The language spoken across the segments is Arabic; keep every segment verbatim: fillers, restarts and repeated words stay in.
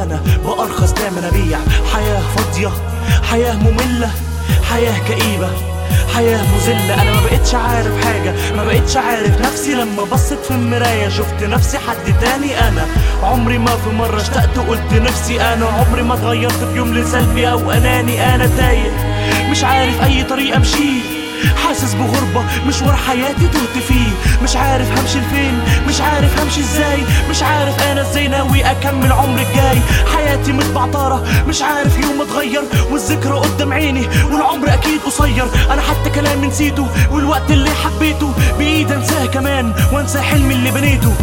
وانا بأرخص دايما ابيع. حياة فاضية، حياة مملة، حياة كئيبة، حياة مذلة. انا ما بقتش عارف حاجة، ما بقتش عارف نفسي. لما بصيت في المراية شفت نفسي حد تاني. انا عمري ما في مرة اشتقت قلت نفسي انا. عمري ما اتغيرت في يوم لسلبي او اناني. انا تايه مش عارف اي طريق امشيه، حاسس بغربة مشوار حياتي تهت فيه. مش عارف همشي لفين، مش عارف همشي ازاي، مش عارف انا ازاي ناوي اكمل عمري الجاي. حياتي متبعترة مش عارف يوم اتغير، والذكرى قدام عيني والعمر اكيد قصير. انا حتى كلامي نسيته والوقت اللي حبيته، بايدي انساه كمان وانسى حلمي اللي بنيته.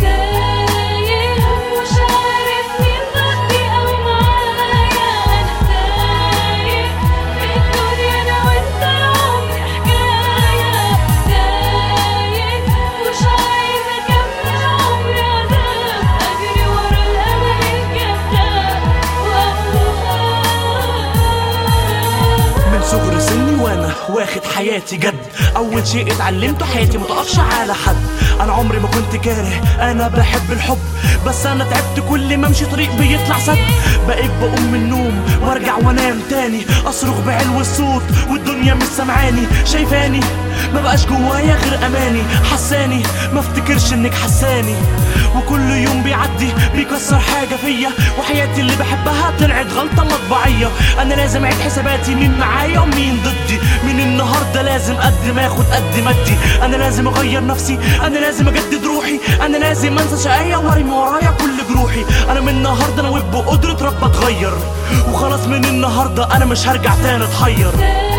صغر سني وانا واخد حياتي جد، اول شيء اتعلمته حياتي متقفش على حد. انا عمري ما كنت كاره، انا بحب الحب، بس انا تعبت كل ما امشي طريق بيطلع سد. بقيت بقوم من النوم وارجع وانام تاني، اصرخ بعلو الصوت والدنيا مش سامعاني. شايفاني ما بقاش جوايا غير اماني، حساني ما افتكرش انك حساني. وكل يوم بيعدي بيكسر حاجة فيا، وحياتي اللي بحبها طلعت غلطة مطبعية. انا لازم اعيد حساباتي مين معايا ومين ضدي. من النهاردة لازم قد ما اخد قد ما ادي. انا لازم اغير نفسي، انا لازم اجدد روحي، انا لازم انسى شقايا وارمي ورايا كل جروحي. انا من النهاردة انا وب بقدرة رب اتغير، وخلاص من النهاردة انا مش هرجع تاني اتحير.